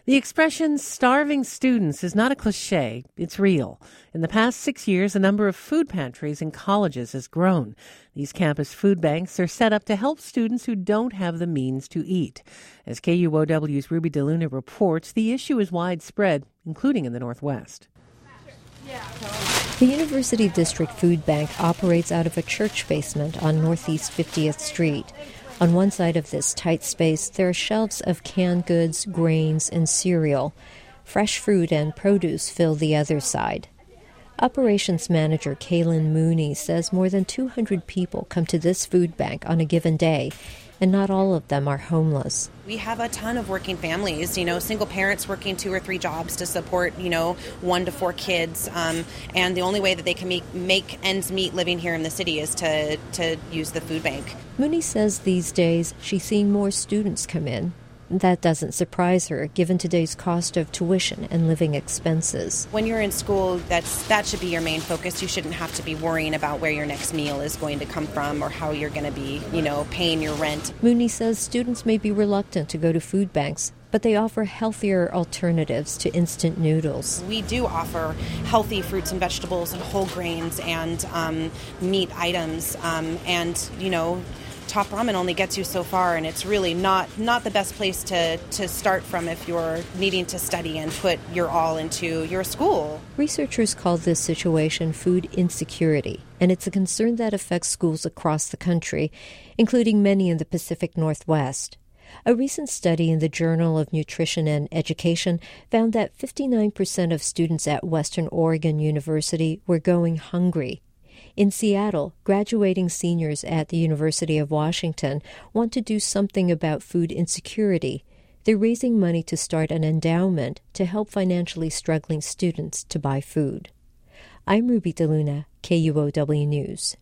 The expression starving students is not a cliche, it's real. In the past 6 years, the number of food pantries in colleges has grown. These campus food banks are set up to help students who don't have the means to eat. As KUOW's Ruby DeLuna reports, the issue is widespread, including in the Northwest. The University District Food Bank operates out of a church basement on Northeast 50th Street. On one side of this tight space, there are shelves of canned goods, grains, and cereal. Fresh fruit and produce fill the other side. Operations Manager Kaylin Mooney says more than 200 people come to this food bank on a given day, and not all of them are homeless. We have a ton of working families, single parents working 2 or 3 jobs to support, 1 to 4 kids. And the only way that they can make ends meet living here in the city is to use the food bank. Mooney says these days she's seeing more students come in. That doesn't surprise her, given today's cost of tuition and living expenses. When you're in school, that should be your main focus. You shouldn't have to be worrying about where your next meal is going to come from or how you're going to be, paying your rent. Mooney says students may be reluctant to go to food banks, but they offer healthier alternatives to instant noodles. We do offer healthy fruits and vegetables and whole grains and meat items Top Ramen only gets you so far, and it's really not the best place to start from if you're needing to study and put your all into your school. Researchers call this situation food insecurity, and it's a concern that affects schools across the country, including many in the Pacific Northwest. A recent study in the Journal of Nutrition and Education found that 59% of students at Western Oregon University were going hungry. In Seattle, graduating seniors at the University of Washington want to do something about food insecurity. They're raising money to start an endowment to help financially struggling students to buy food. I'm Ruby DeLuna, KUOW News.